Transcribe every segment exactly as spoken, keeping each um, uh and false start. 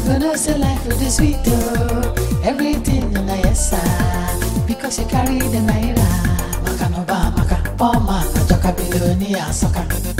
gonna say life with the sweet oh. Everything in the yes sir. Because you carry the naira. Makanoba maka, poor man, a joka billionaire soccer.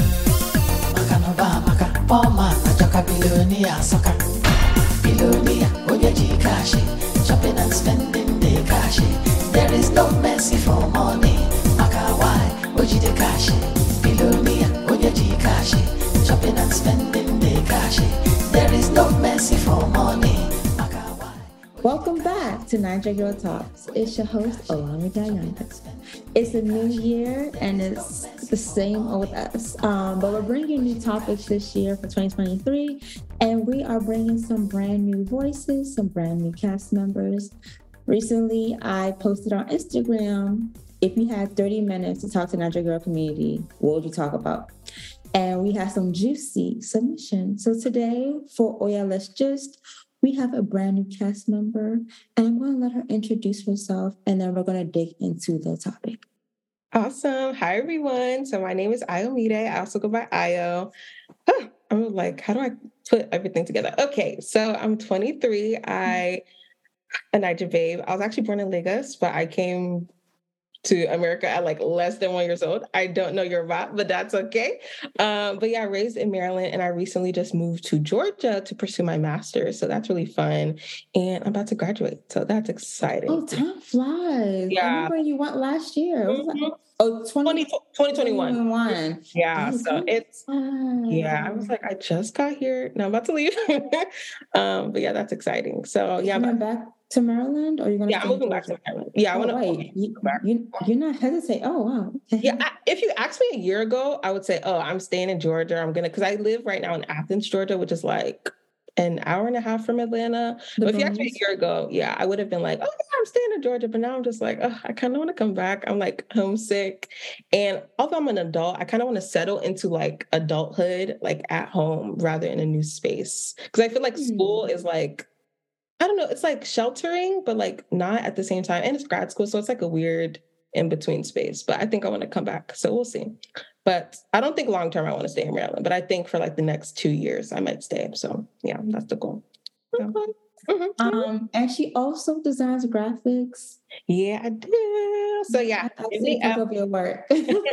Makanoba maka, poor man, a joka billionaire soccer. Billionaire, oyeji kashi, shopping and spending the cash. There is no mercy for money. Maka why, oji the cash. Billionaire, oyeji kashi, shopping and spending the cash. There is no mercy for money. Maka why. Welcome back to Niger Girl Talks. It's your host, Olamide Yannis. It's a new year and it's the same old us. Um, but we're bringing new topics this year for twenty twenty-three. And we are bringing some brand new voices, some brand new cast members. Recently, I posted on Instagram, if you had thirty minutes to talk to Niger Girl community, what would you talk about? And we have some juicy submissions. So today, for Oya Let's Gist, we have a brand new cast member, and I'm going to let her introduce herself, and then we're going to dig into the topic. Awesome. Hi, everyone. So my name is Ayomide. I also go by Ayo. Huh, I'm like, how do I put everything together? Okay, so I'm twenty-three. I a Niger babe. I was actually born in Lagos, but I came to America at like less than one years old. I don't know Yoruba, but that's okay. Um, but yeah, raised in Maryland, and I recently just moved to Georgia to pursue my master's. So that's really fun. And I'm about to graduate. So that's exciting. Oh, time flies. Yeah. I remember you went last year. Mm-hmm. Was like, oh, twenty, twenty twenty-one. twenty-one. Yeah. Oh, so it's, yeah, I was like, I just got here. Now I'm about to leave. um, but yeah, that's exciting. So yeah. You're back to Maryland, or you're going to Yeah, I'm moving back to Maryland. Yeah, I want to. Oh, wait, you, you, you're not hesitate. Oh, wow. Yeah, I, if you asked me a year ago, I would say, oh, I'm staying in Georgia. I'm gonna, because I live right now in Athens, Georgia, which is like an hour and a half from Atlanta. The but if you asked bones. me a year ago, yeah, I would have been like, oh, yeah, I'm staying in Georgia. But now I'm just like, oh, I kind of want to come back. I'm like homesick. And although I'm an adult, I kind of want to settle into like adulthood, like at home rather in a new space. Because I feel like mm. school is like, I don't know, it's like sheltering, but like not at the same time. And it's grad school, so it's like a weird in-between space. But I think I want to come back, so we'll see. But I don't think long-term I want to stay in Maryland, but I think for like the next two years I might stay. So yeah, that's the goal. Okay. Mm-hmm. Um, and she also designs graphics. Yeah, I do. So yeah, I see pick up your work.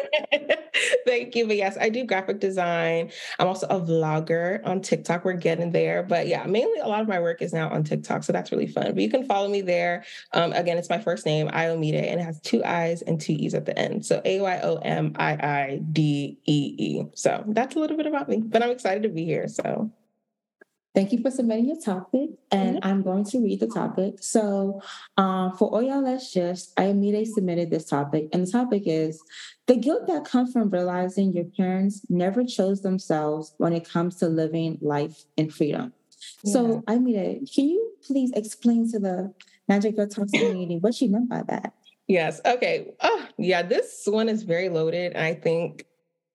Thank you. But yes, I do graphic design. I'm also a vlogger on TikTok. We're getting there. But yeah, mainly a lot of my work is now on TikTok. So that's really fun. But you can follow me there. Um, again, it's my first name, Ayomide, and it has two I's and two E's at the end. So A Y O M I I D E E. So that's a little bit about me. But I'm excited to be here. So thank you for submitting your topic, and mm-hmm. I'm going to read the topic. So um, for Oya Let's Gist, Ayomide submitted this topic, and the topic is the guilt that comes from realizing your parents never chose themselves when it comes to living life in freedom. Yeah. So Ayomide, can you please explain to the Niger Girl Talks community what you meant by that? Yes. Okay. Oh, yeah, this one is very loaded, and I think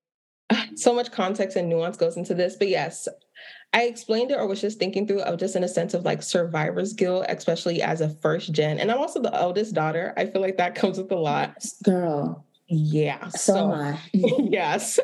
so much context and nuance goes into this. But yes, I explained it or was just thinking through of just in a sense of like survivor's guilt, especially as a first gen. And I'm also the eldest daughter. I feel like that comes with a lot. Girl. Yeah. So, so am I. Yes.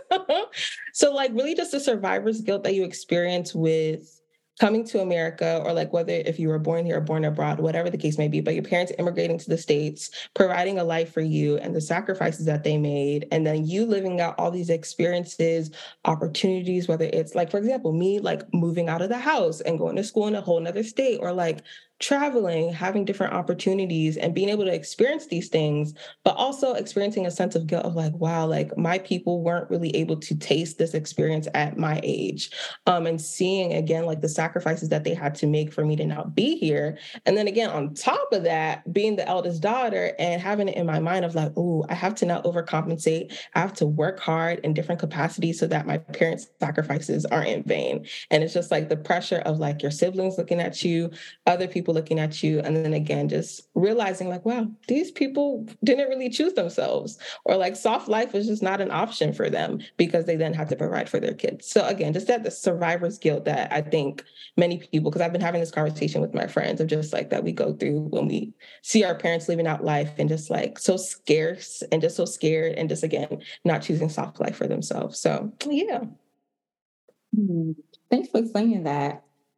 So like really just the survivor's guilt that you experience with coming to America, or like whether if you were born here or born abroad, whatever the case may be, but your parents immigrating to the States, providing a life for you and the sacrifices that they made, and then you living out all these experiences, opportunities, whether it's like, for example, me like moving out of the house and going to school in a whole nother state, or like traveling, having different opportunities and being able to experience these things, but also experiencing a sense of guilt of like, wow, like my people weren't really able to taste this experience at my age. Um, and seeing again, like the sacrifices that they had to make for me to now be here. And then again, on top of that, being the eldest daughter and having it in my mind of like, oh, I have to now overcompensate. I have to work hard in different capacities so that my parents' sacrifices aren't in vain. And it's just like the pressure of like your siblings looking at you, other people looking at you. And then again, just realizing like, wow, these people didn't really choose themselves, or like soft life was just not an option for them because they then had to provide for their kids. So again, just that the survivor's guilt that I think many people, because I've been having this conversation with my friends of just like that we go through when we see our parents living out life and just like so scarce and just so scared and just again, not choosing soft life for themselves. So yeah. Thanks for explaining that.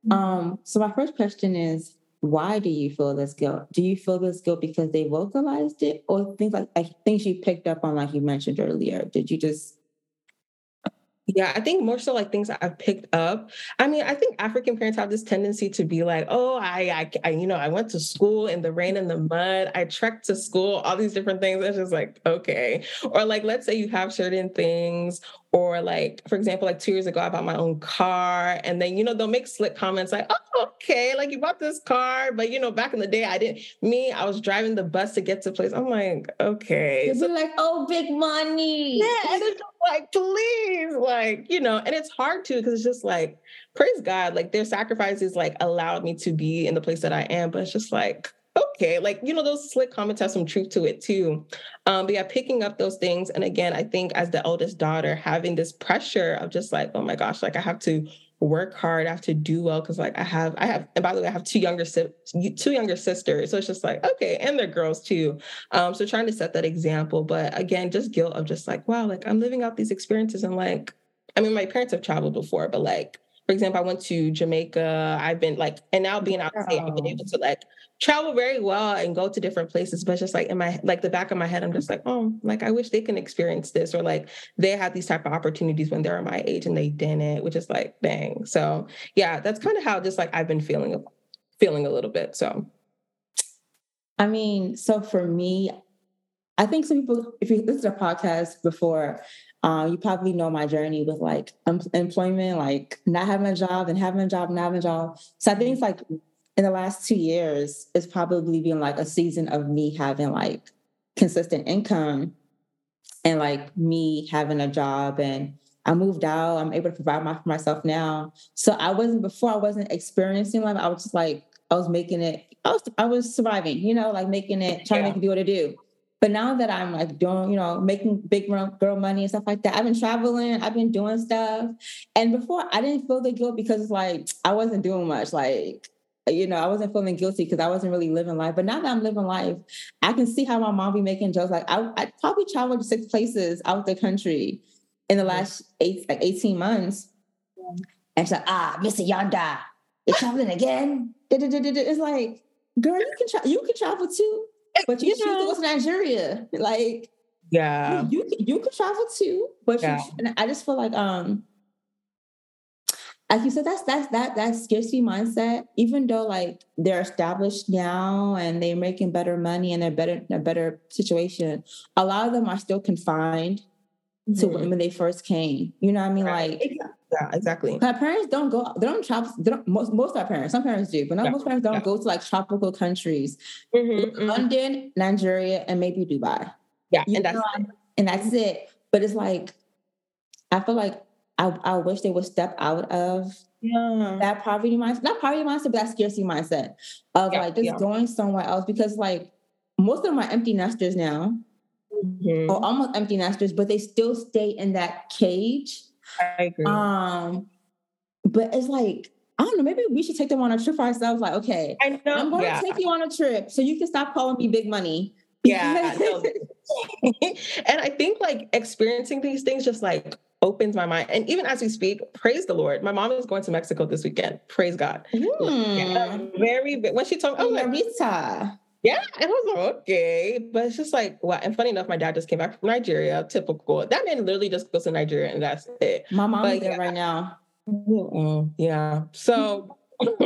Um, so my first question is, why do you feel this guilt? Do you feel this guilt because they vocalized it, or things like, like things you picked up on, like you mentioned earlier? Did you just Yeah, I think more so like things that I've picked up. I mean, I think African parents have this tendency to be like, oh, I, I, I, you know, I went to school in the rain and the mud. I trekked to school, all these different things. It's just like, okay. Or like, let's say you have certain things, or like, for example, like two years ago, I bought my own car. And then, you know, they'll make slick comments like, oh, okay, like you bought this car. But, you know, back in the day, I didn't, me, I was driving the bus to get to place. I'm like, okay. you'll be like, oh, big money? Yeah, and it's just like, please, like, you know, and it's hard too, because it's just like, praise God, like their sacrifices like allowed me to be in the place that I am. But it's just like, okay, like, you know, those slick comments have some truth to it too. Um, but yeah, picking up those things. And again, I think as the oldest daughter, having this pressure of just like, oh my gosh, like I have to work hard, I have to do well, because like I have, I have, and by the way, I have two younger si- two younger sisters, so it's just like, okay, and they're girls too. Um, so trying to set that example, but again, just guilt of just like, wow, like I'm living out these experiences, and like, I mean, my parents have traveled before, but like, for example, I went to Jamaica. I've been like, and now being out of state, I've been able to like travel very well and go to different places. But it's just like in my, like the back of my head, I'm just like, oh, like I wish they can experience this, or like they had these type of opportunities when they were my age and they didn't, which is like, dang. So yeah, that's kind of how just like I've been feeling, feeling a little bit. So. I mean, so for me, I think some people, if you listen to a podcast before, uh, you probably know my journey with like um, employment, like not having a job and having a job, not having a job. So I think it's like in the last two years, it's probably been like a season of me having like consistent income and like me having a job, and I moved out. I'm able to provide my, for myself now. So I wasn't, before I wasn't experiencing life. I was just like, I was making it, I was, I was surviving, you know, like making it, trying yeah. to make it do what it do. But now that I'm like doing, you know, making big girl money and stuff like that, I've been traveling, I've been doing stuff. And before I didn't feel the guilt because it's like, I wasn't doing much. Like, you know, I wasn't feeling guilty because I wasn't really living life. But now that I'm living life, I can see how my mom be making jokes. Like I, I probably traveled to six places out the country in the last eight, like eighteen months. And she's like, ah, Mister Yonda, you're traveling again? It's like, girl, you can, tra- you can travel too. But you, you choose know. to go to Nigeria. Like, yeah, you, you, you can travel too. But yeah. you, and I just feel like, um, like you said, that's that's that that scarcity mindset. Even though like they're established now and they're making better money and they're better in a better situation, a lot of them are still confined mm-hmm. to when, when they first came. You know what I mean? Right. Like, yeah, exactly. Our parents don't go. They don't travel. They don't, most most of our parents, some parents do, but not yeah. most parents don't yeah. go to like tropical countries. Mm-hmm, mm-hmm. London, Nigeria, and maybe Dubai. Yeah, you and that's it. and that's it. But it's like, I feel like I, I wish they would step out of yeah. that poverty mindset, not poverty mindset, but that scarcity mindset of yeah, like just yeah. going somewhere else. Because like most of them are empty nesters now, mm-hmm. or almost empty nesters, but they still stay in that cage. I agree. Um, but it's like, I don't know, maybe we should take them on a trip for ourselves. Like, okay, I know, I'm going yeah. to take you on a trip so you can stop calling me big money. Yeah. no. And I think like experiencing these things just like opens my mind. And even as we speak, praise the Lord. My mom is going to Mexico this weekend. Praise God. Mm. Yeah, very big. When she told me, I was like, Rita. Yeah, and I was like, okay. But it's just like, wow. And funny enough, my dad just came back from Nigeria. Typical. That man literally just goes to Nigeria and that's it. My mom but, is there yeah. right now. Mm-mm, yeah. So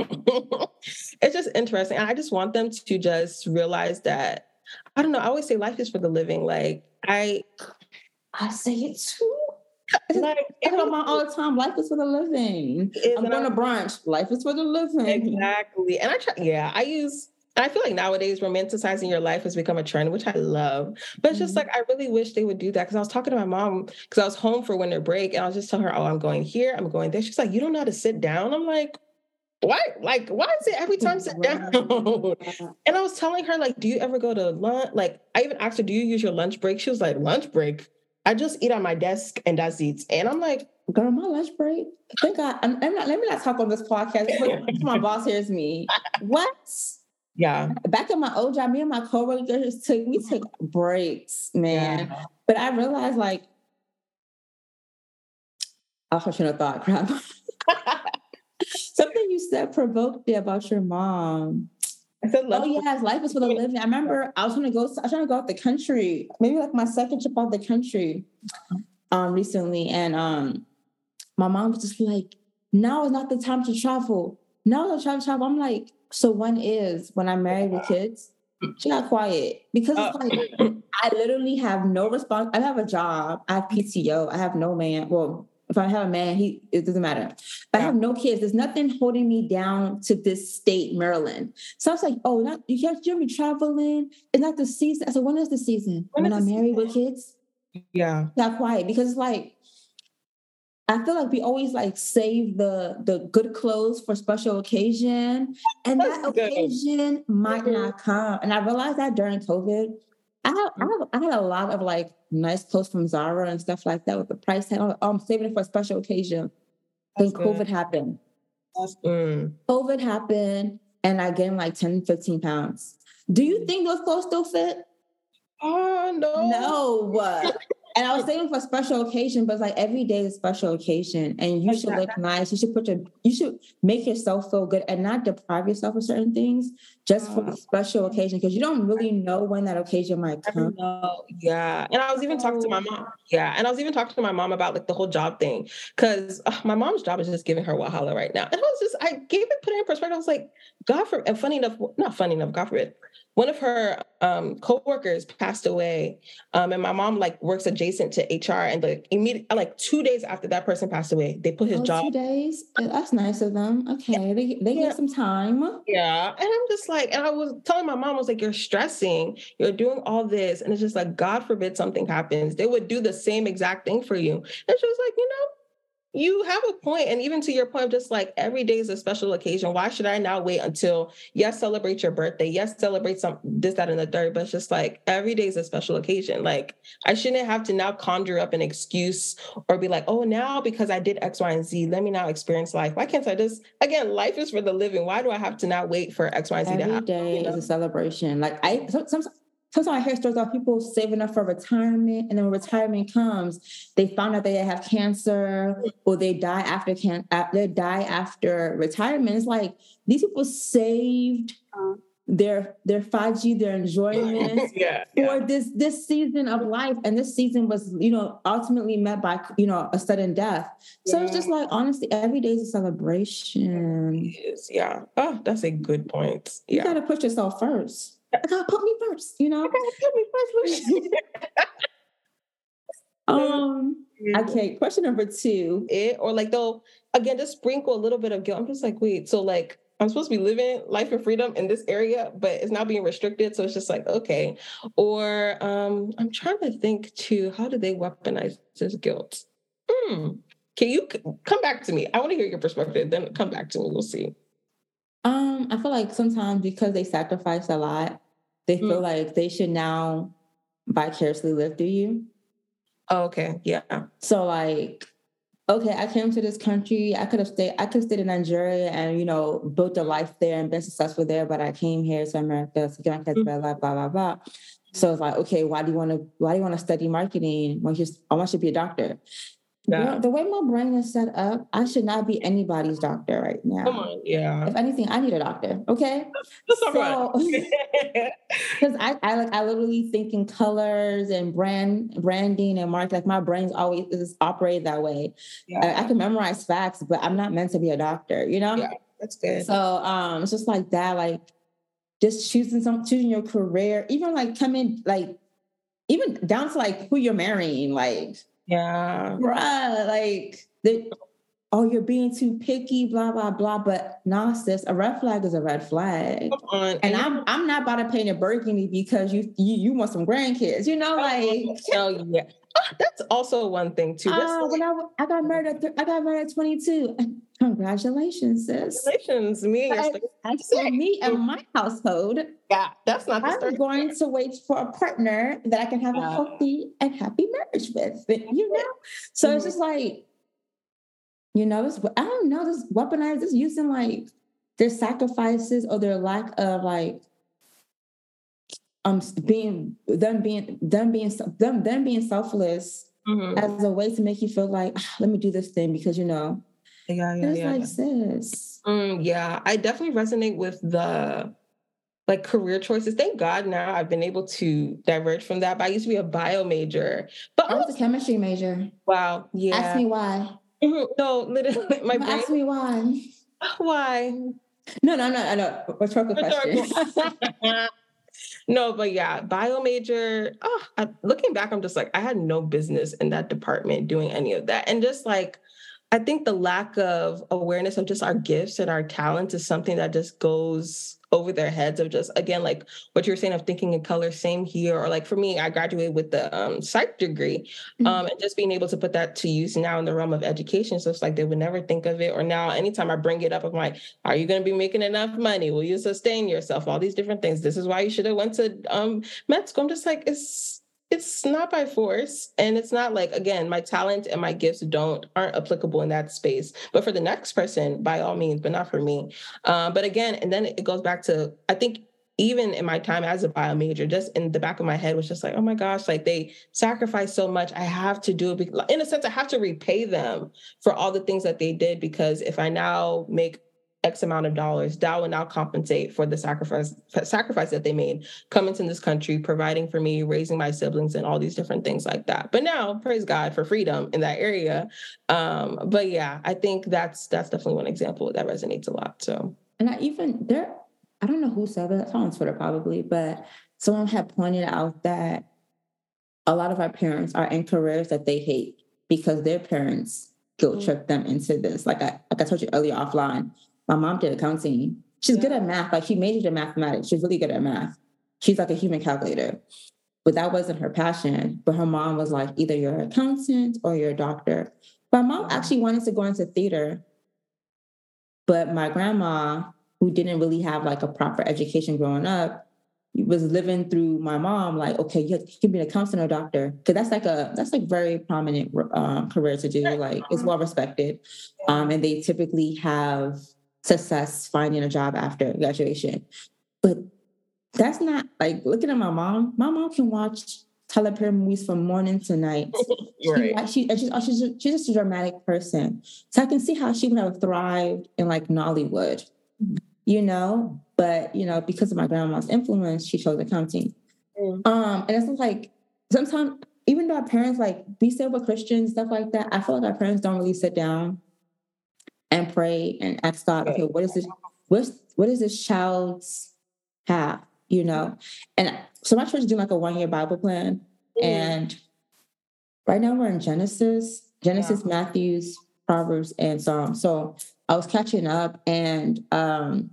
it's just interesting. And I just want them to just realize that, I don't know, I always say life is for the living. Like, I... I say it too. Like, I tell mom all the time, life is for the living. I'm going to brunch. Life is for the living. Exactly. And I try, yeah, I use... And I feel like nowadays romanticizing your life has become a trend, which I love. But it's just like, I really wish they would do that. Because I was talking to my mom, because I was home for winter break, and I was just telling her, oh, I'm going here, I'm going there. She's like, you don't know how to sit down? I'm like, what? Like, why is it every time sit down? And I was telling her, like, do you ever go to lunch? Like, I even asked her, do you use your lunch break? She was like, lunch break? I just eat on my desk and that's it. And I'm like, girl, my lunch break? I think I, I'm, I'm not, let me not talk on this podcast. My boss hears me. What? Yeah. Back in my old job, me and my coworkers took we took breaks, man. Yeah. But I realized, like, I should have thought, crap. Something something you said provoked me about your mom. I said, oh yes, life is for the living. I remember I was trying to go. I was trying to go out the country. Maybe like my second trip out the country, um, recently, and um, my mom was just like, "Now is not the time to travel. Now is the time to travel." I'm like, "So when is when I'm married with kids?" She got quiet because it's like I literally have no response. I have a job. I have P T O. I have no man. Well, if I have a man, he it doesn't matter. But yeah. I have no kids. There's nothing holding me down to this state, Maryland. So I was like, "Oh, not you can't you be traveling. It's not the season." I said, "When is the season? When, when I'm married season? With kids?" Yeah, got quiet because it's like I feel like we always like save the the good clothes for special occasion, and That's that good. occasion might mm-hmm. not come. And I realized that during COVID, I have, I have I had a lot of like nice clothes from Zara and stuff like that with the price tag. Oh, I'm saving it for a special occasion. Then COVID happened. That's good. COVID happened, and I gained like ten, fifteen pounds. Do you think those clothes still fit? Oh no, no. And I was saving for a special occasion, but it's like every day is a special occasion, and you should look nice. You should put your, you should make yourself feel good, and not deprive yourself of certain things just for a special occasion, because you don't really know when that occasion might come. Yeah, and I was even talking to my mom. Yeah, and I was even talking to my mom about like the whole job thing, because uh, my mom's job is just giving her Wahala right now, and I was just, I gave it, put it in perspective. I was like, God forbid, and funny enough, not funny enough, God forbid. One of her um, coworkers passed away, um, and my mom like works adjacent to H R. And like immediately, like two days after that person passed away, they put his oh, job. Two days. That's nice of them. Okay, they they yeah. get some time. Yeah, and I'm just like, and I was telling my mom, I was like, "You're stressing. You're doing all this, and it's just like, God forbid something happens. They would do the same exact thing for you." And she was like, "You know, you have a point." And even to your point of just like every day is a special occasion. Why should I now wait until, yes, celebrate your birthday? Yes, celebrate some this, that, and the third. But it's just like every day is a special occasion. Like I shouldn't have to now conjure up an excuse or be like, "Oh, now because I did X, Y, and Z, let me now experience life." Why can't I just, again, life is for the living. Why do I have to now wait for X, Y, and Z every to happen? Every day you know? is a celebration. Like I sometimes Sometimes I hear stories about people saving up for retirement, and then when retirement comes, they found out they have cancer, or they die after can they die after retirement. It's like these people saved their their five G, their enjoyment yeah, for yeah. this this season of life, and this season was, you know, ultimately met by, you know, a sudden death. So yeah. It's just like, honestly, every day is a celebration. It is, yeah. Oh, that's a good point. You yeah. got to put yourself first. I gotta put me first, you know. Put me first. um. Okay. Question number two. It or like they'll again just sprinkle a little bit of guilt. I'm just like, wait. So like I'm supposed to be living life and freedom in this area, but it's now being restricted. So it's just like, okay. Or um, I'm trying to think too. How do they weaponize this guilt? Hmm. Can you come back to me? I want to hear your perspective. Then come back to me. We'll see. Um, I feel like sometimes because they sacrifice a lot, they feel mm. like they should now vicariously live through you. Oh, okay. Yeah. So like, okay, I came to this country. I could have stayed, I could have stayed in Nigeria and, you know, built a life there and been successful there, but I came here to America to get my kids, blah, blah, blah, blah, blah. So it's like, okay, why do you want to, why do you want to study marketing when you, I want you to be a doctor? Yeah. The way my brain is set up, I should not be anybody's doctor right now. Come on, yeah. If anything, I need a doctor. Okay. That's so, because I, I like I literally think in colors and brand branding and marketing. Like my brain's always is operated that way. Yeah. I, I can memorize facts, but I'm not meant to be a doctor. You know. Yeah, that's good. So um, it's just like that. Like just choosing some choosing your career, even like coming like even down to like who you're marrying, like. Yeah. Bruh, like, the, oh, you're being too picky, blah, blah, blah. But nah, sis, a red flag is a red flag. Come on. And I'm I'm not about to paint a burgundy because you you, you want some grandkids, you know, like. Oh, yeah. Oh, that's also one thing, too. Uh, when I, I got married at, th- I got married at twenty-two. Congratulations, sis. Congratulations. Me and your I, I said me and my household. Yeah, that's not the I'm going to wait for a partner that I can have a uh, healthy and happy marriage with, you know? So mm-hmm. It's just like, you know, this, I don't know, this weaponized, this using like their sacrifices or their lack of like, um, being, them being, them being, them, them being selfless mm-hmm. as a way to make you feel like, ah, let me do this thing because, you know, Yeah, yeah, And it's yeah. like, yeah. sis. Mm, yeah, I definitely resonate with the like career choices. Thank God now I've been able to diverge from that. But I used to be a bio major. But I was a chemistry major. wow, yeah. Ask me why. Mhm. No, literally, my brain. Ask me why. Why? No, no, no, no. Rhetorical question. No, but yeah, bio major. Oh, I, looking back, I'm just like, I had no business in that department doing any of that. And just like, I think the lack of awareness of just our gifts and our talents is something that just goes over their heads of just, again, like what you were saying of thinking in color, same here. Or like for me, I graduated with the um, psych degree um, and just being able to put that to use now in the realm of education. So it's like they would never think of it. Or now anytime I bring it up, I'm like, are you going to be making enough money? Will you sustain yourself? All these different things. This is why you should have went to um, med school. I'm just like, it's it's not by force, and it's not like, again, my talent and my gifts don't aren't applicable in that space, but for the next person, by all means, but not for me. Um, but again, and then it goes back to, I think even in my time as a bio major, just in the back of my head was just like, oh my gosh, like they sacrificed so much. I have to do it because, in a sense, I have to repay them for all the things that they did, because if I now make X amount of dollars, that will now compensate for the sacrifice sacrifice that they made coming to this country, providing for me, raising my siblings, and all these different things like that. But now, praise God for freedom in that area. Um, but yeah, I think that's that's definitely one example that resonates a lot. So, and I even there, I don't know who said it, on Twitter probably, but someone had pointed out that a lot of our parents are in careers that they hate because their parents guilt trip them into this. Like I like I told you earlier offline. My mom did accounting. She's yeah. good at math. Like she majored in mathematics. She's really good at math. She's like a human calculator. But that wasn't her passion. But her mom was like, either you're an accountant or you're a doctor. My mom yeah. actually wanted to go into theater. But my grandma, who didn't really have like a proper education growing up, was living through my mom, like, okay, you can be an accountant or doctor. Because that's like a, that's like very prominent um, career to do. Like it's well respected. Um, and they typically have success finding a job after graduation. But that's not like looking at my mom. My mom can watch Tyler Perry movies from morning to night. Right. She, she, she's, she's, she's just a dramatic person. So I can see how she would have thrived in like Nollywood, you know? But, you know, because of my grandma's influence, she chose accounting. Mm. Um, and it's like sometimes, even though our parents, like, we say we're Christians, stuff like that, I feel like our parents don't really sit down and pray and ask God, okay, what is this? What's, what is this child's path? You know? And so my church is doing like a one-year Bible plan. Mm. And right now we're in Genesis, Genesis, yeah. Matthews, Proverbs, and Psalms. So I was catching up and um,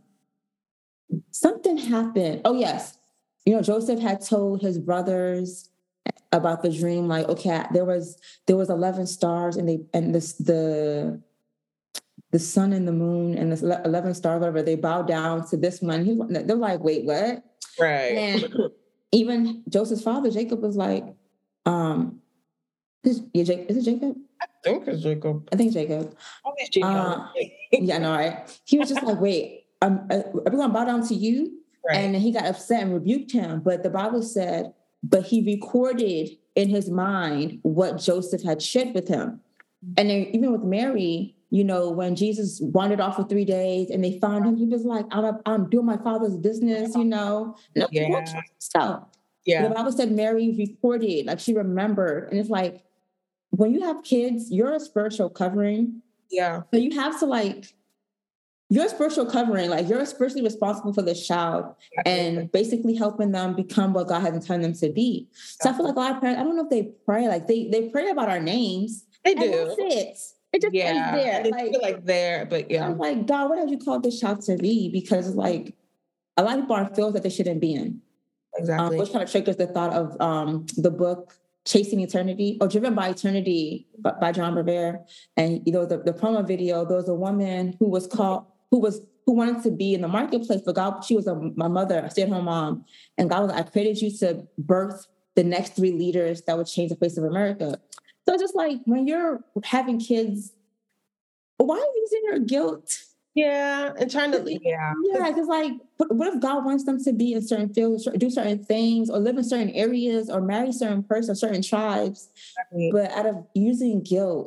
something happened. Oh, yes. You know, Joseph had told his brothers about the dream, like, okay, there was there was eleven stars and they and this the the sun and the moon and the eleven stars, whatever, they bowed down to this one. He, they're like, wait, what? Right. And even Joseph's father, Jacob, was like, um, is, is it Jacob? I think it's Jacob. I think Jacob. Always Jacob. Uh, yeah, no, right? He was just like, wait, I'm, uh, are we going to bow down to you? Right. And he got upset and rebuked him. But the Bible said, but he recorded in his mind what Joseph had shared with him. And then even with Mary, you know, when Jesus wandered off for three days and they found him, he was like, I'm, I'm doing my father's business, you know. No, yeah. So yeah. The Bible said Mary recorded, like she remembered. And it's like, when you have kids, you're a spiritual covering. Yeah. So you have to like, you're a spiritual covering, like you're spiritually responsible for this child and basically helping them become what God has intended them to be. So I feel like a lot of parents, I don't know if they pray, like they they pray about our names. They do. And that's it. It just yeah. is there. They like, feel like there, but yeah. I'm like, God, what have you called this child to be? Because like a lot of people are in fields that they shouldn't be in. Exactly. Um, which kind of triggers the thought of um, the book Chasing Eternity or Driven by Eternity by, by John Bevere. And you know, the, the promo video, there was a woman who was called who was who wanted to be in the marketplace, but God, she was a, my mother, a stay-at-home mom. And God was like, I created you to birth the next three leaders that would change the face of America. So it's just like when you're having kids, why are you using your guilt? Yeah, and trying to, yeah. Yeah, because like, what if God wants them to be in certain fields, do certain things, or live in certain areas, or marry certain persons, certain tribes, exactly. But out of using guilt,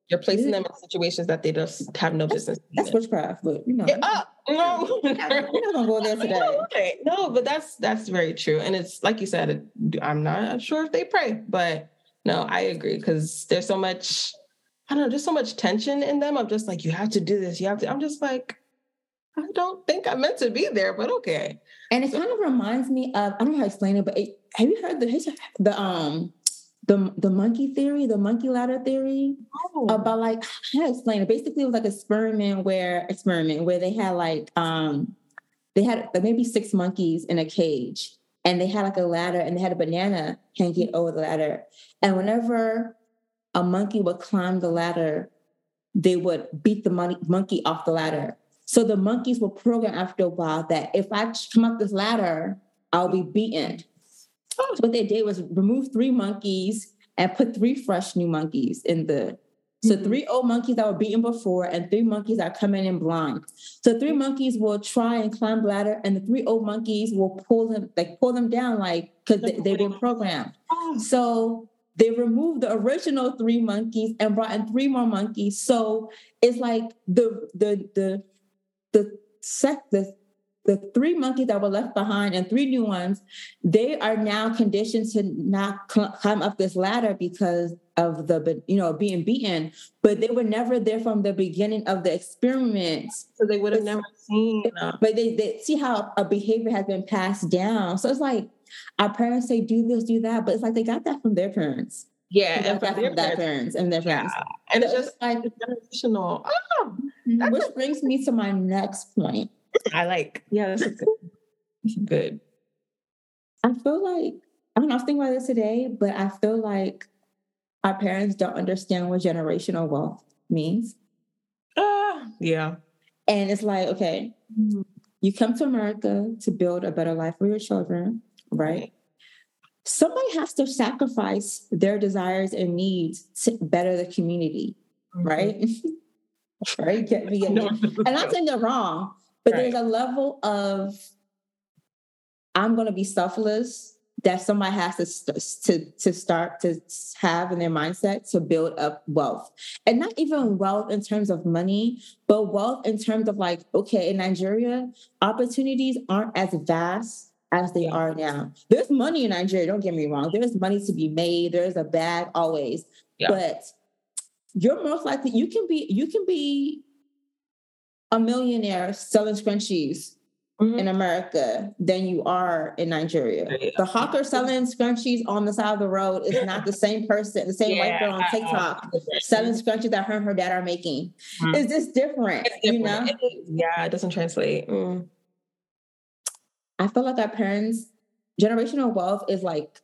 You're placing them in situations that they just have no That's, business. that's witchcraft, but you know. Yeah, uh, no, we're not, we're not gonna go there today. Okay. No, but that's that's very true, and it's like you said. It, I'm not sure if they pray, but no, I agree because there's so much. I don't know. There's so much tension in them. I'm just like, you have to do this. You have to. I'm just like, I don't think I'm meant to be there, but okay. And it kind of reminds me of, I don't know how to explain it, but it, have you heard the the um the the monkey theory, the monkey ladder theory? Oh. About like how to explain it. Basically, it was like an experiment where experiment where they had like um they had like maybe six monkeys in a cage, and they had like a ladder, and they had a banana hanging over the ladder, and whenever a monkey would climb the ladder, they would beat the mon- monkey off the ladder. So the monkeys were programmed after a while that if I come up this ladder, I'll be beaten. So what they did was remove three monkeys and put three fresh new monkeys in the, so mm-hmm. three old monkeys that were beaten before and three monkeys that are coming in blind. So three monkeys will try and climb the ladder, and the three old monkeys will pull them, like pull them down, like, because they, they've been programmed. So they removed the original three monkeys and brought in three more monkeys. So it's like the the the the sec the the three monkeys that were left behind and three new ones, they are now conditioned to not cl- climb up this ladder because of the, you know, being beaten. But they were never there from the beginning of the experiment. So they would have never seen. Uh, but they, they see how a behavior has been passed down. So it's like our parents say, do this, do that. But it's like they got that from their parents. Yeah. They got that from their parents and their parents. Yeah. And so it's just like generational. Oh, which a- brings me to my next point. I like, yeah, that's good. That's good. I feel like, I don't know, I was thinking about this today, but I feel like our parents don't understand what generational wealth means. Uh, yeah. And it's like, okay, mm-hmm. you come to America to build a better life for your children, right? Somebody has to sacrifice their desires and needs to better the community, mm-hmm. right? right? Get me, get me. And I'm not saying they're wrong, but right. there's a level of I'm going to be selfless that somebody has to, to, to start to have in their mindset to build up wealth. And not even wealth in terms of money, but wealth in terms of like, okay, in Nigeria, opportunities aren't as vast as they are now. There's money in Nigeria, don't get me wrong. There's money to be made. There's a bag always. Yeah. But you're most likely, you can be, you can be a millionaire selling scrunchies mm-hmm. in America than you are in Nigeria. Yeah. The hawker selling scrunchies on the side of the road is not the same person, the same yeah. white girl on TikTok selling scrunchies that her and her dad are making. Mm-hmm. It's just different, it's different. You know? It, yeah, it doesn't translate. Mm. I feel like our parents, generational wealth is like,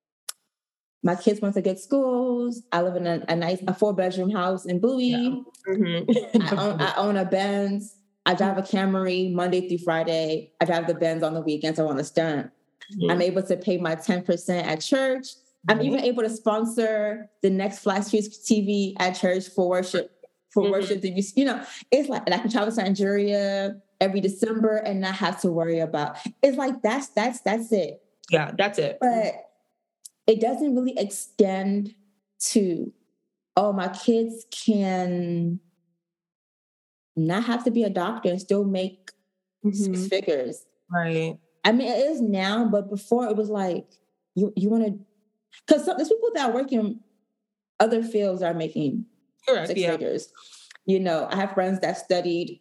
my kids went to good schools. I live in a, a nice, a four bedroom house in Bowie. Yeah. Mm-hmm. I, own, I own a Benz. I drive a Camry Monday through Friday. I drive the Benz on the weekends. I want to stunt. Mm-hmm. I'm able to pay my ten percent at church. Mm-hmm. I'm even able to sponsor the next Flat Streets T V at church for worship. For mm-hmm. worship, you know, it's like, and I can travel to Nigeria every December and not have to worry about. It's like that's that's that's it. Yeah, that's it. But it doesn't really extend to, oh, my kids can not have to be a doctor and still make mm-hmm. six figures. Right. I mean, it is now, but before it was like, you you want to, because there's people that are working in other fields are making Correct, six yeah. figures. You know, I have friends that studied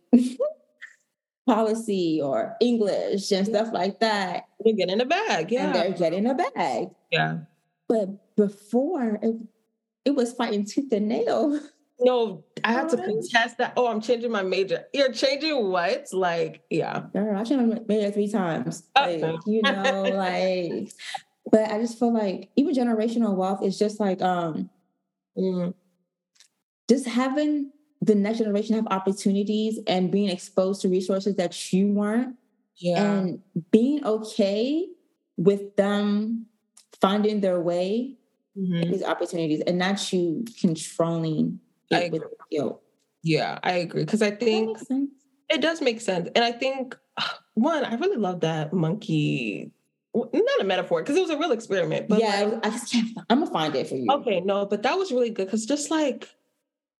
policy or English and stuff like that. They're getting a bag, yeah. And they're getting a bag. Yeah. But before, it, it was fighting tooth and nail. No, I had to contest that. Oh, I'm changing my major. You're changing what? Like, yeah. Girl, I changed my major three times. Like, oh. you know, like, but I just feel like even generational wealth is just like, um, mm, just having the next generation have opportunities and being exposed to resources that you weren't. Yeah. And being okay with them finding their way mm-hmm. in these opportunities and not you controlling it with guilt. Yeah, I agree. Because I think it does make sense. And I think, one, I really love that monkey, not a metaphor, because it was a real experiment. But yeah, like, I just can't, I'm going to find it for you. Okay, no, but that was really good. Because just like,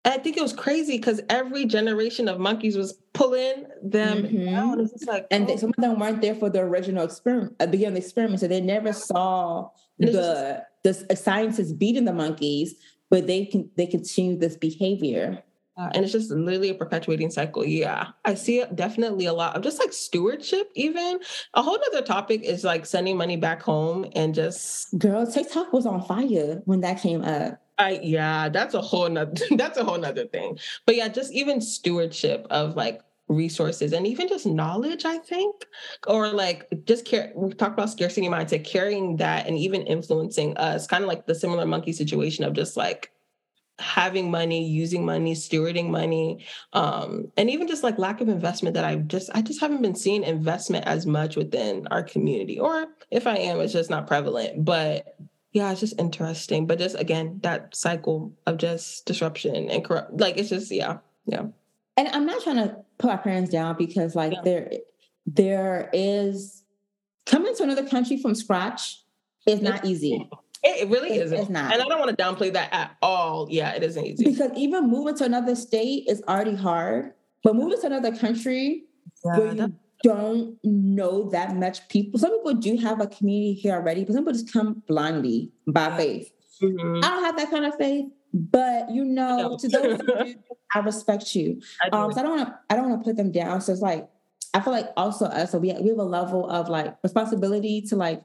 And I think it was crazy because every generation of monkeys was pulling them Mhm. down. It's just like, And oh. they, some of them weren't there for the original experiment, at the beginning of the experiment, so they never saw And it's the the scientists beating the monkeys, but they can they continue this behavior. Uh, and it's just literally a perpetuating cycle. Yeah. I see it definitely a lot of just like stewardship, even. A whole other topic is like sending money back home and just. Girl, TikTok was on fire when that came up. I, yeah, that's a whole nother, that's a whole nother thing. But yeah, just even stewardship of like resources and even just knowledge, I think, or like just care. We've talked about scarcity mindset, carrying that and even influencing us, kind of like the similar monkey situation of just like having money, using money, stewarding money, um, and even just like lack of investment that I just, I just haven't been seeing investment as much within our community, or if I am, it's just not prevalent. But yeah, it's just interesting. But just again, that cycle of just disruption and corrupt, like it's just, yeah, yeah. And I'm not trying to put our parents down because like yeah. there, there is coming to another country from scratch is not easy. It really it, isn't. It's not. And I don't want to downplay that at all. Yeah, it isn't easy. Because even moving to another state is already hard. But moving to another country yeah, where you that... don't know that much people. Some people do have a community here already, but some people just come blindly by faith. Mm-hmm. I don't have that kind of faith, but you know, no. to those who do, I respect you. I um, so I don't want to. I don't want to put them down. So it's like I feel like also us. So we we have a level of like responsibility to like.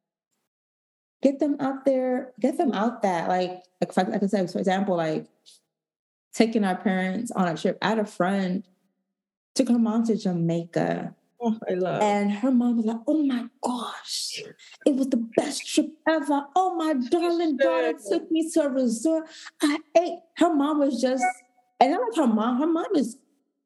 Get them out there, get them out that. Like, like, like I said, for example, like taking our parents on a trip. I had a friend, took her mom to Jamaica. Oh, I love. And her mom was like, oh my gosh, it was the best trip ever. Oh, my darling daughter took me to a resort. I ate. Her mom was just, and I like her mom, her mom is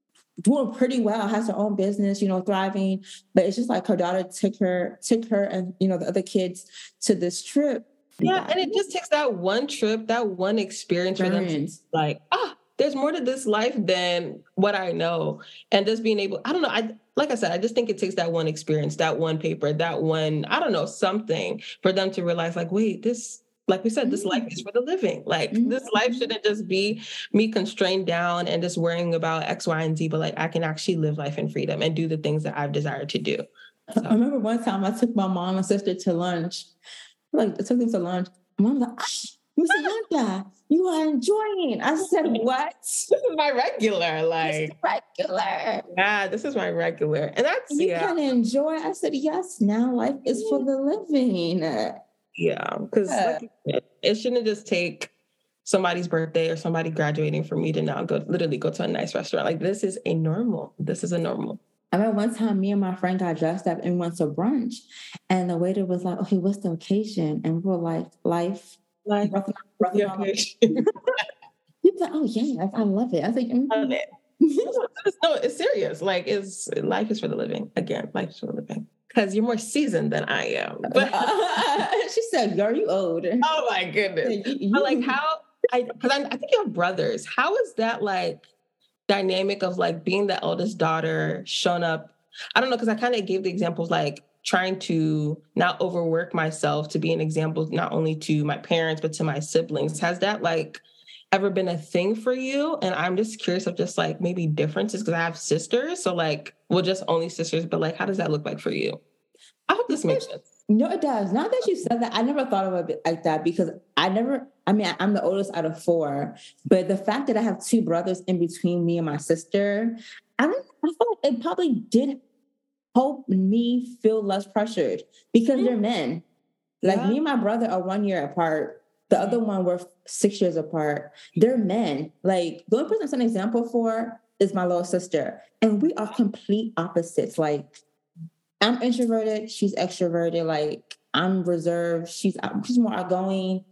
doing pretty well, has her own business, you know, thriving. But it's just like her daughter took her, took her and, you know, the other kids to this trip. Yeah. And it just takes that one trip, that one experience for them to like, ah, there's more to this life than what I know. And just being able, I don't know. I, like I said, I just think it takes that one experience, that one paper, that one, I don't know, something for them to realize like, wait, this, like we said, this life is for the living. Like mm-hmm. this life shouldn't just be me constrained down and just worrying about X, Y, and Z, but like I can actually live life in freedom and do the things that I've desired to do. So. I remember one time I took my mom and sister to lunch. Like I took them to lunch. Mom was like, ah, Miss Yonda, you are enjoying. I said, what? This is my regular. Like this is regular. Yeah, this is my regular. And that's you yeah. can enjoy. I said, yes, now life is for the living. Yeah, because yeah. like, it shouldn't just take somebody's birthday or somebody graduating for me to now go literally go to a nice restaurant. Like this is a normal. This is a normal. I remember one time me and my friend got dressed up and went to brunch, and the waiter was like, "Okay, what's the occasion?" And we were like, "Life, life, nothing, nothing occasion." He was like, "Oh yeah, I love it." I was like, mm-hmm. "I love it." No, it's serious. Like, it's life is for the living. Again, life is for the living. Because you're more seasoned than I am. But she said, "Girl, you old." Oh my goodness! But like, how? I because I, I think you have brothers. How is that like dynamic of like being the eldest daughter, shown up? I don't know because I kind of gave the examples like trying to not overwork myself to be an example not only to my parents but to my siblings. Has that like ever been a thing for you? And I'm just curious of just like maybe differences because I have sisters. So like, well, just only sisters, but like, how does that look like for you? I hope this makes sense. No, it does. Now that you said that, I never thought of it like that because I never, I mean, I'm the oldest out of four, but the fact that I have two brothers in between me and my sister, I don't, I feel like it probably did help me feel less pressured because mm-hmm. they're men. Like yeah. me and my brother are one year apart. The other one, we're six years apart. They're men. Like, the only person I'm an example for is my little sister. And we are complete opposites. Like, I'm introverted. She's extroverted. Like, I'm reserved. She's she's more outgoing.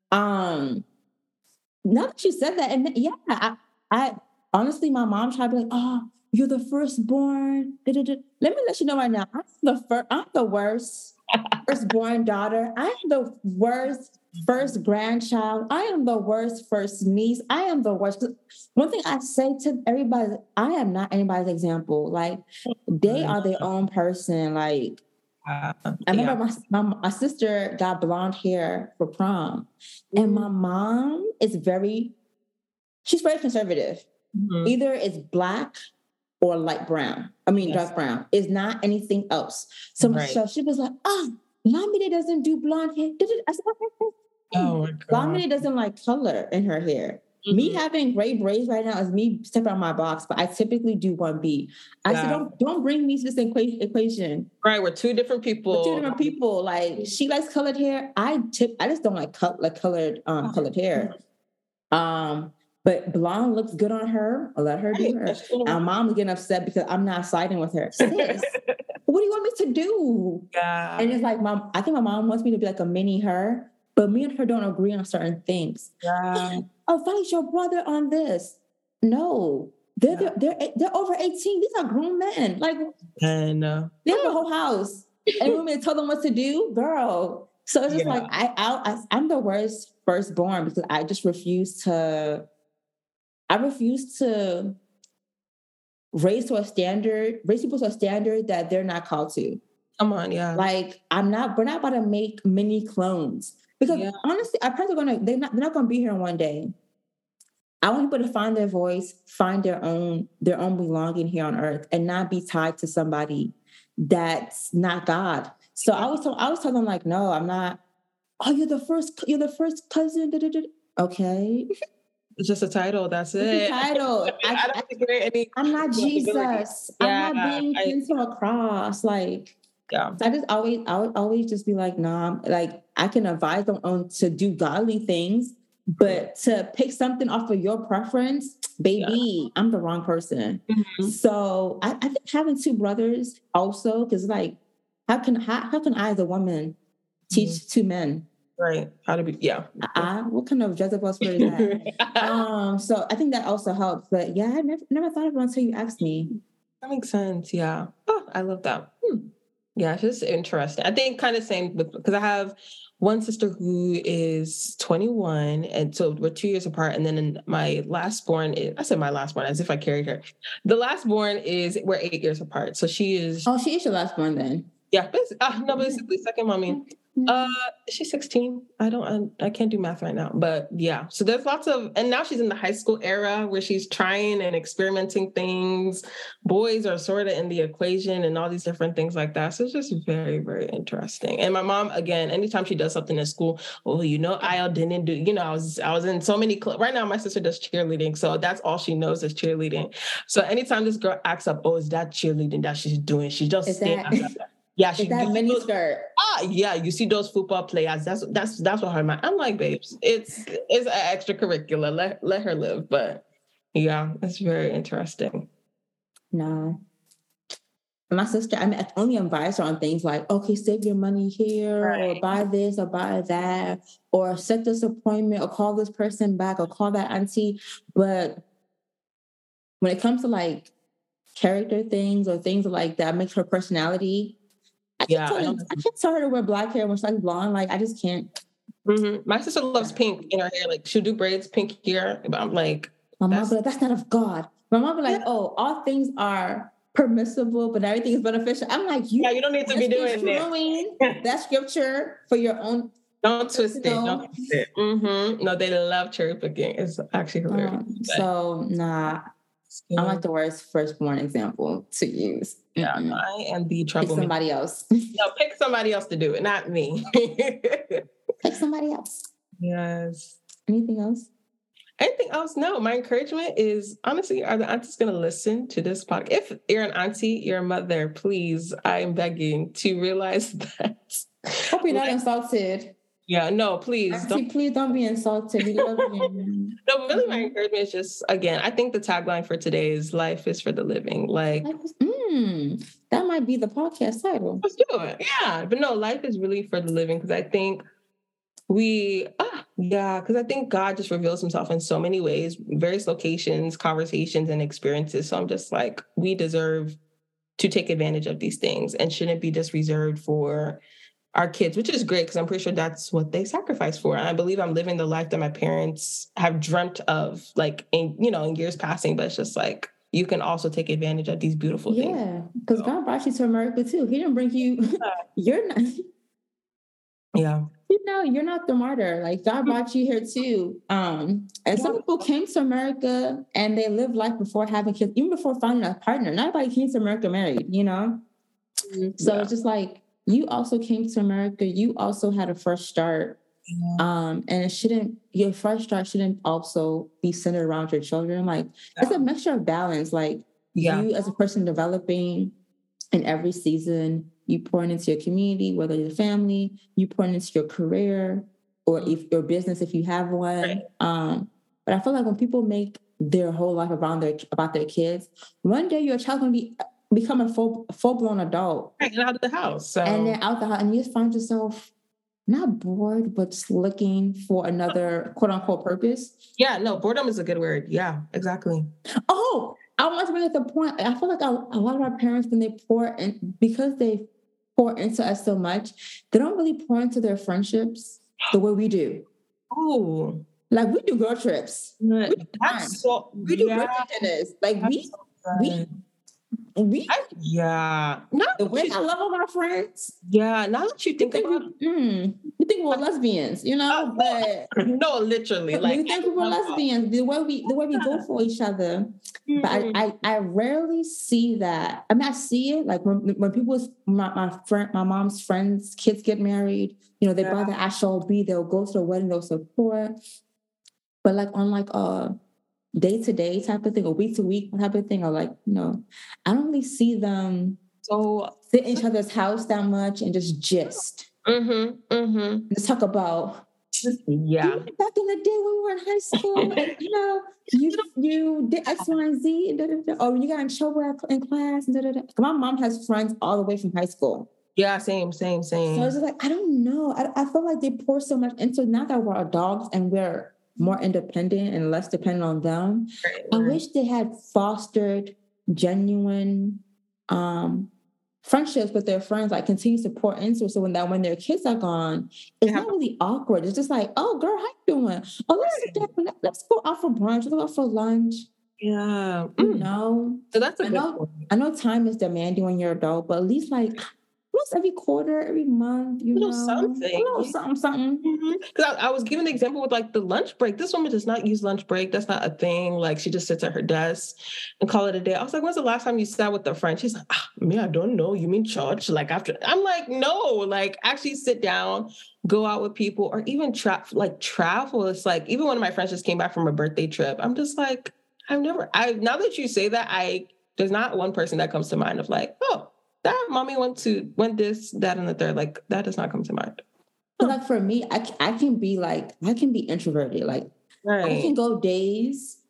Um, now that you said that, and yeah, I, I honestly, my mom tried to be like, oh, you're the firstborn. Da-da-da. Let me let you know right now, I'm the first, I'm the worst firstborn daughter. I am the worst first grandchild. I am the worst first niece. I am the worst. One thing I say to everybody, I am not anybody's example. Like, they are their own person. Like, uh, I remember yeah. my, my my sister got blonde hair for prom, and my mom is very she's very conservative. Mm-hmm. Either it's black or light brown. I mean, Yes. dark brown. It's not anything else. So, Right. so she was like, oh, Lamide doesn't do blonde hair. I said, okay. Oh my God. Lamide doesn't like color in her hair. Mm-hmm. Me having gray braids right now is me stepping out my box, but I typically do one B. I Yeah. said, don't, don't bring me to this equa- equation. Right, we're two different people. We're two different people. Like, she likes colored hair. I tip. I just don't like, co- like colored um, colored hair. Um, But blonde looks good on her. I'll let her do her. Our mom's getting upset because I'm not siding with her. Sis, what do you want me to do? Yeah. And it's like, mom, I think my mom wants me to be like a mini her, but me and her don't agree on certain things. Yeah. Oh, fight your brother on this. No, they're, yeah. they're, they're, they're over eighteen. These are grown men. Like, and uh, they have a whole house. And you want me to tell them what to do? Girl. So it's just yeah. like, I, I, I, I'm the worst firstborn because I just refuse to, I refuse to raise to a standard, raise people to a standard that they're not called to. Come on, yeah. Like, I'm not, we're not about to make mini clones. Because yeah. honestly, our parents are gonna, they're not, they're not gonna be here in one day. I want people to find their voice, find their own, their own belonging here on earth, and not be tied to somebody that's not God. So I was, tell, I was telling them like, no, I'm not. Oh, you're the first, you're the first cousin. Da, da, da. Okay. It's just a title. That's it. It's a title. I, I, I don't think there any. I'm not Jesus. Yeah, I'm not being pinned to a cross. Like, yeah. So I just always, I would always just be like, nah. Like, I can advise them on to do godly things, but to pick something off of your preference, baby, yeah. I'm the wrong person. Mm-hmm. So I, I think having two brothers also, because like, how can how, how can I as a woman teach mm-hmm. two men? Right. How to be, yeah. I, what kind of Jezebel spirit is that? um, so I think that also helps. But yeah, I never, never thought of it until you asked me. That makes sense. Yeah. Oh, I love that. Hmm. Yeah, it's just interesting. I think kind of same with, because I have one sister who is twenty-one, and so we're two years apart. And then my last born is, I said my last born as if I carried her. The last born is, we're eight years apart. So she is. Oh, she is your last born then. Yeah. Basically, uh, no, basically second mommy. Uh, she's sixteen. I don't, I, I can't do math right now, but yeah. So there's lots of, and now she's in the high school era where she's trying and experimenting things. Boys are sort of in the equation and all these different things like that. So it's just very, very interesting. And my mom, again, anytime she does something in school, oh, you know, I didn't do, you know, I was, I was in so many clubs. Right now, my sister does cheerleading. So that's all she knows is cheerleading. So anytime this girl acts up, oh, is that cheerleading that she's doing? She just stands up. Yeah, she that mini skirt. Ah, yeah, you see those football players. That's that's that's what her mind. I'm like, babes, it's it's an extracurricular. Let let her live. But yeah, it's very interesting. No, my sister. I mean, I only advise her on things like, okay, save your money here, right. or buy this, or buy that, or set this appointment, or call this person back, or call that auntie. But when it comes to like character things or things like that, makes her personality. I yeah, can't, tell, I, I can't tell her to wear black hair when she's like blonde. Like, I just can't. Mm-hmm. My sister loves pink in her hair. Like, she'll do braids, pink hair. But I'm like, my mom be like, that's not of God. My mom be like, oh, all things are permissible, but everything is beneficial. I'm like, you, yeah, you don't need to be doing that. That scripture for your own. Don't twist it. Don't twist it. Mm-hmm. No, they love cherry picking. It's actually hilarious. Um, so, nah. I'm like the worst firstborn example to use. Yeah, mm-hmm. I am the troublemaker. Pick somebody else. No, pick somebody else to do it, not me. Pick somebody else. Yes. Anything else? Anything else? No. My encouragement is, honestly, are the aunties going to listen to this podcast? If you're an auntie, you're a mother, please, I'm begging to realize that. Hope you're not insulted. Yeah, no, please. Auntie, don't. Please don't be insulted. We love you. No, really, my encouragement is just, again, I think the tagline for today is life is for the living. Like, is, mm, that might be the podcast title. Let's do it. Yeah. But no, life is really for the living, because I think we, ah, yeah, because I think God just reveals himself in so many ways, various locations, conversations, and experiences. So I'm just like, we deserve to take advantage of these things and shouldn't be just reserved for our kids, which is great because I'm pretty sure that's what they sacrifice for. And I believe I'm living the life that my parents have dreamt of, like, in, you know, in years passing, but it's just like, you can also take advantage of these beautiful yeah, things. Yeah, because so. God brought you to America too. He didn't bring you, you're not. Yeah. He you know, you're not the martyr. Like God brought you here too. Um, and some people came to America and they lived life before having kids, even before finding a partner. Not everybody came to America married, you know? Mm-hmm. So yeah. It's just like, you also came to America. You also had a fresh start. Yeah. Um, and it shouldn't, your fresh start shouldn't also be centered around your children. Like yeah. It's a mixture of balance. Like yeah. you as a person developing in every season, you pouring into your community, whether your family, you pouring into your career or if your business, if you have one. Right. Um, but I feel like when people make their whole life around their, about their kids, one day your child's going to be become a full, full-blown adult. Right, and out of the house. So. And then out the house, and you just find yourself not bored, but just looking for another quote unquote purpose. Yeah, no, boredom is a good word. Yeah, exactly. Oh, I want to bring up the point. I feel like a, a lot of our parents, when they pour in, because they pour into us so much, they don't really pour into their friendships the way we do. Oh, like we do girl trips. We do, That's so, we do yeah. birthday dinners. Like That's we, so we. We, I, yeah, not the way I love all my friends. Yeah, now that you think, think about it, mm, you think we're lesbians, you know, uh, but no, literally, like you think we're lesbians. The way we, the way we go for each other, mm-hmm. but I, I, I rarely see that. I mean, I see it like when, when people, my, my friend, my mom's friends, kids get married. You know, they yeah. buy the actual B. They'll go to the wedding. They'll support, but like on like uh. day to day type of thing, or week to week type of thing, or like, you know, I don't really see them so sit in each other's house that much and just gist. Mm-hmm. Mm-hmm. Just talk about, yeah. Back in the day when we were in high school, and, you know, you you did X, Y, and Z, and da, da, da, or when you got in trouble in class, and da, da, da. My mom has friends all the way from high school. Yeah, same, same, same. So I was just like, I don't know. I, I feel like they pour so much into, now that we're adults and we're more independent and less dependent on them. Right. I wish they had fostered genuine um, friendships with their friends, like continue to pour into, so when that when their kids are gone, it's yeah. not really awkward. It's just like, oh, girl, how you doing? Oh, let's sit down. Let's go out for brunch. Let's go out for lunch. Yeah, you know. So that's a I good know. point. I know time is demanding when you're an adult, but at least like. Once every quarter, every month, you a little know, something, a little something, something. Because mm-hmm. I, I was giving an example with like the lunch break. This woman does not use lunch break. That's not a thing. Like she just sits at her desk and call it a day. I was like, when's the last time you sat with a friend? She's like, ah, me, I don't know. You mean church? Like after, I'm like, no, like actually sit down, go out with people, or even tra- like travel. It's like, even one of my friends just came back from a birthday trip. I'm just like, I've never, I now that you say that, I there's not one person that comes to mind of like, oh, that mommy went to, went this, that, and the third. Like, that does not come to mind. But like for me, I, I can be like, I can be introverted. Like, right. I can go days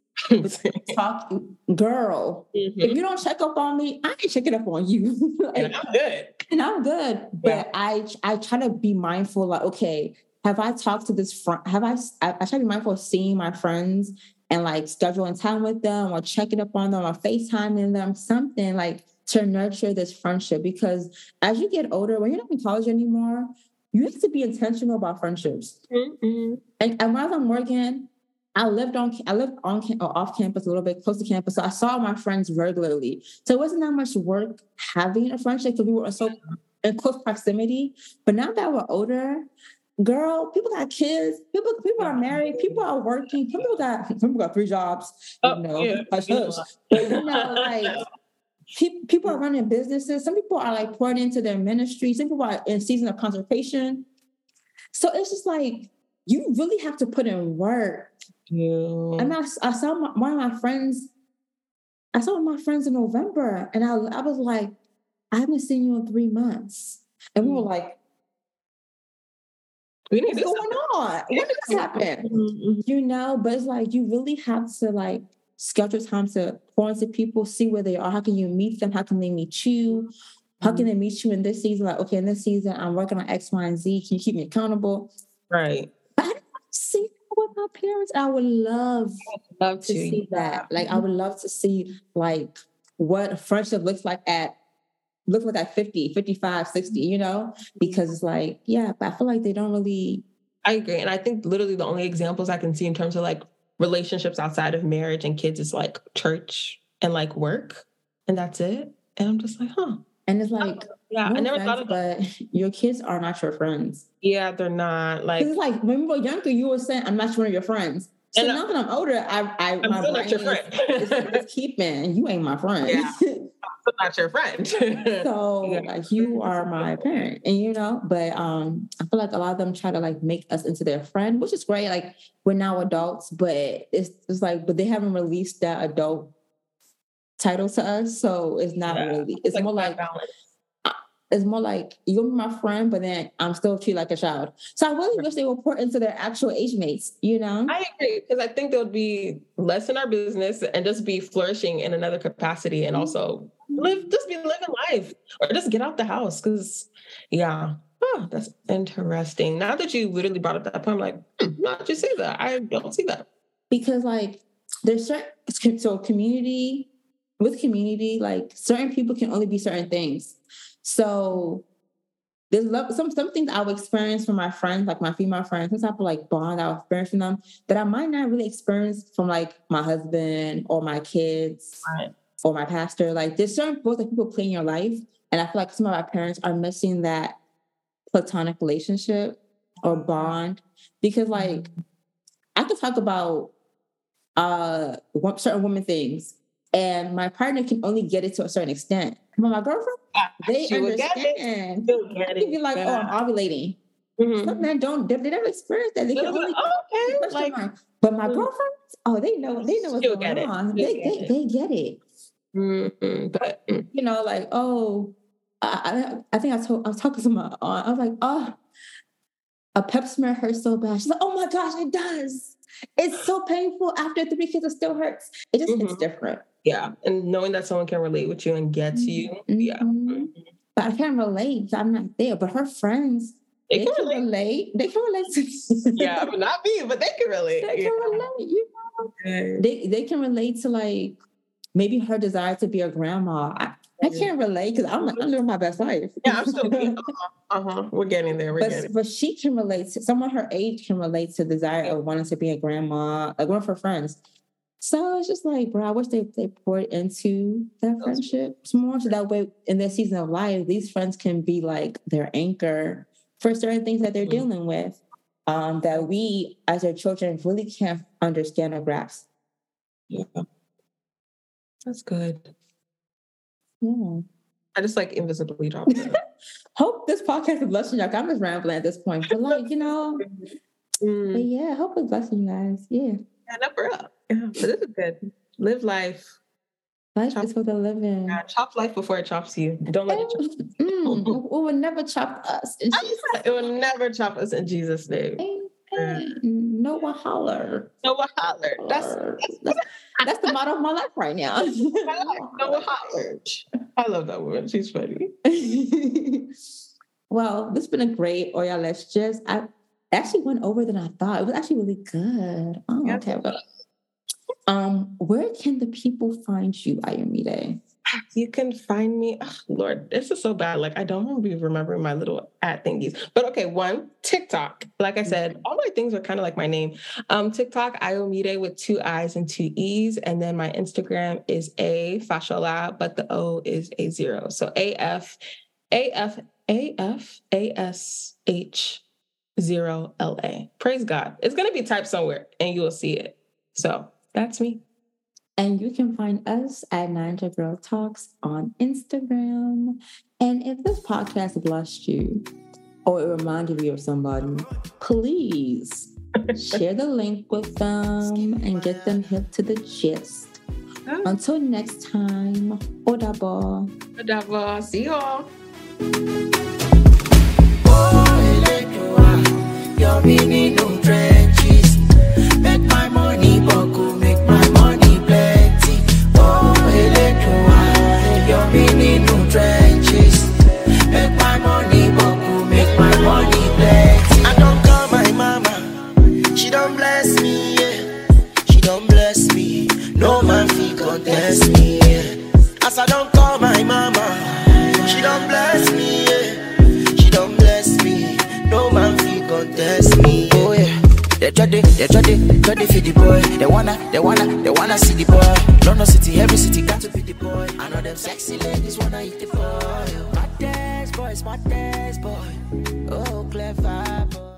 talk, girl. Mm-hmm. If you don't check up on me, I ain't checking up on you. Like, and I'm good. And I'm good. But yeah. I I try to be mindful, like, okay, have I talked to this friend? Have I, I, I try to be mindful of seeing my friends and like scheduling time with them or checking up on them or FaceTiming them, something like, to nurture this friendship, because as you get older, when you're not in college anymore, you have to be intentional about friendships. Mm-hmm. And, and while I was in Morgan, I lived on I lived on or off campus a little bit, close to campus, so I saw my friends regularly. So it wasn't that much work having a friendship because we were so in close proximity. But now that we're older, girl, people got kids, people people are married, people are working, people got people got three jobs. You know, oh, yeah. But you know, like. People are running businesses. Some people are like pouring into their ministry. Some people are in season of consecration. So it's just like, you really have to put in work. Yeah. And I, I saw my, one of my friends, I saw my friends in November, and I, I was like, I haven't seen you in three months. And we were like, we what's going on? When did this happen? Mm-hmm. You know, but it's like, you really have to like, schedule time to pour into people, see where they are. How can you meet them? How can they meet you? How can they meet you in this season? Like, okay, in this season, I'm working on X, Y, and Z. Can you keep me accountable? Right. But I don't see that with my parents. I would love, I would love to, to see that. Like, I would love to see like what friendship looks like at looks like at fifty, fifty-five, sixty, you know? Because it's like, yeah, but I feel like they don't really. I agree. And I think literally the only examples I can see in terms of like relationships outside of marriage and kids is like church and like work, and that's it. And I'm just like, huh. And it's like, Yeah, no I never offense, thought of that. but your kids are not your friends. Yeah, they're not like. It's like when we were younger, you were saying, "I'm not one of your friends." So And now that I'm older, I, I I'm my still not your brain friend. is, is, is keeping you ain't my friend. Yeah. I'm not your friend. So Yeah. like you are my parent, and you know, but um, I feel like a lot of them try to like make us into their friend, which is great. Like we're now adults, but it's it's like, but they haven't released that adult title to us, so it's not Yeah. really. It's like more like balance. it's more like you're my friend, but then I'm still treated like a child. So I really wish they would pour into their actual age mates, you know? I agree, because I think they would be less in our business and just be flourishing in another capacity, and also live, just be living life, or just get out the house. Because, yeah, oh, that's interesting. Now that you literally brought up that point, I'm like, hmm, no, did you see that? I don't see that. Because like there's certain, so community, with community, like certain people can only be certain things. So there's love, some some things I'll experience from my friends, like my female friends, some type of like bond I'll experience from them that I might not really experience from like my husband or my kids Right. or my pastor. Like there's certain roles that people play in your life, and I feel like some of my parents are missing that platonic relationship or bond, because like I could talk about uh certain women things, and my partner can only get it to a certain extent. But my girlfriend, they She would get it. understand. She'll get I can be it. like, Yeah. oh, I'm ovulating. Mhm. Some men don't, they, they never experience that. They can They'll be only, like, oh, okay, like, mark. But my mm. girlfriends, oh, they know, they know what's She'll going get it. on. She'll They, get they, it. they get it. Mm-hmm. But mm. You know, like, oh, I, I, I think I told, I was talking to my aunt. I was like, oh, a pep smear hurts so bad. She's like, oh my gosh, it does. It's so painful. After three kids, it still hurts. It just Mhm. hits different. Yeah, and knowing that someone can relate with you and get to you, Mm-hmm. yeah. Mm-hmm. But I can't relate. I'm not there. But her friends, They they, can can relate. relate. They can relate to Yeah, but not me, but they can relate. They yeah. can relate. You know, Yeah. they they can relate to like maybe her desire to be a grandma. I, I can't relate because I'm, I'm living my best life. Yeah, I'm still. Uh-huh, uh-huh. We're getting there. We're But, getting. but she can relate to someone her age can relate to the desire of wanting to be a grandma, like one of her friends. So it's just like, bro, I wish they, they poured into that friendship more, so that way in their season of life, these friends can be like their anchor for certain things that they're Mhm. dealing with, um, that we as their children really can't understand or grasp. Yeah, that's good. Yeah. I just like invisibly dropped it. Hope this podcast is blessing y'all. I'm just rambling at this point, but like, you know, Mm. but yeah, hope it's blessing you guys. Yeah. Yeah, number up. Yeah, but this is good. Live life. Life Chop- is for the living. Yeah, chop life before it chops you. Don't let it chop. Mm, it will never chop us. In Jesus' It will never chop us in Jesus' name. Amen. Noah holler. Noah holler. That's that's, that's the motto of my life right now. Noah holler. I love that woman. She's funny. Well, this has been a great Oya Let's Just. I actually went over than I thought. It was actually really good. Oh, Yeah. okay. Well, um, where can the people find you, Ayomide? You can find me. Oh, Lord, this is so bad. Like, I don't be remembering my little ad thingies. But okay, one, TikTok. Like I said, all my things are kind of like my name. Um, TikTok, Ayomide with two I's and two E's. And then my Instagram is A Fashola, but the O is a zero. So A F, A F, A F, A S H zero L A. Praise God. It's going to be typed somewhere and you will see it. So that's me. And you can find us at Ninja Girl Talks on Instagram. And if this podcast blessed you or it reminded you of somebody, please share the link with them and get them hip to the gist. Until next time, Odabo. Odabo. See y'all. You're meaning no trenches. Make my money buckle, make my money plenty. Oh, Electro, you're meaning no trenches. Make my money buckle, make my money plenty. I don't call my mama, she don't bless me, yeah. She don't bless me, no man fi contest me, yeah. As I don't call my mama, she don't bless me, yeah. She don't bless me, no man fi contest me, oh yeah. They try to, they try to, try to feed the boy. They wanna, they wanna, they wanna see the boy. London city, every city got to be the boy. I know them sexy ladies wanna eat the boy. Smart dance boy, smart dance boy. Oh, clever boy.